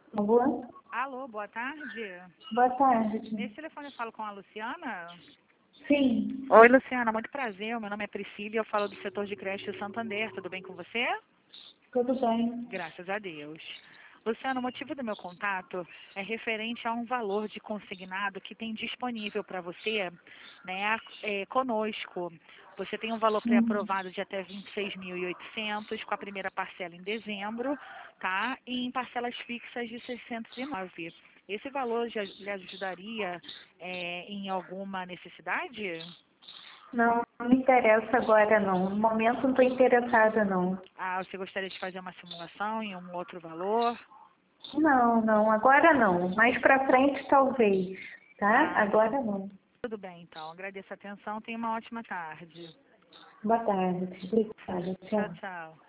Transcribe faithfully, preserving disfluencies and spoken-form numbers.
Alô? Alô, boa tarde. Boa tarde. Nesse telefone eu falo com a Luciana? Sim, Oi, Luciana, muito prazer. Meu nome é Priscila e eu falo do setor de creche Santander. Tudo bem com você? tudo bem. Graças a Deus. Luciana, o motivo do meu contato é referente a um valor de consignado que tem disponível para você, né, é, conosco. Você tem um valor Hum, pré-aprovado de até vinte e seis mil e oitocentos, com a primeira parcela em dezembro, tá? E em parcelas fixas de seiscentos e nove. Esse valor já lhe ajudaria é, em alguma necessidade? Não, não me interessa agora não. No momento não estou interessada não. Ah, você gostaria de fazer uma simulação em um outro valor? Não, não, agora não. Mais pra frente talvez, tá? Ah, Agora não. tudo bem, então. Agradeço a atenção. Tenha uma ótima tarde. Boa tarde. Obrigada. Tchau, Tchau. tchau.